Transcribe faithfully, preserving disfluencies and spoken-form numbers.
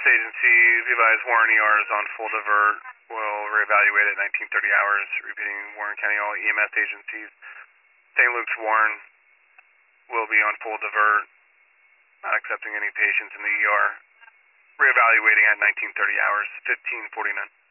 S agency, Levi's Warren E R is on full divert. We'll reevaluate at nineteen thirty hours, repeating Warren County, all E M S agencies. Saint Luke's Warren will be on full divert, not accepting any patients in the E R. Reevaluating at nineteen thirty hours, fifteen forty-nine.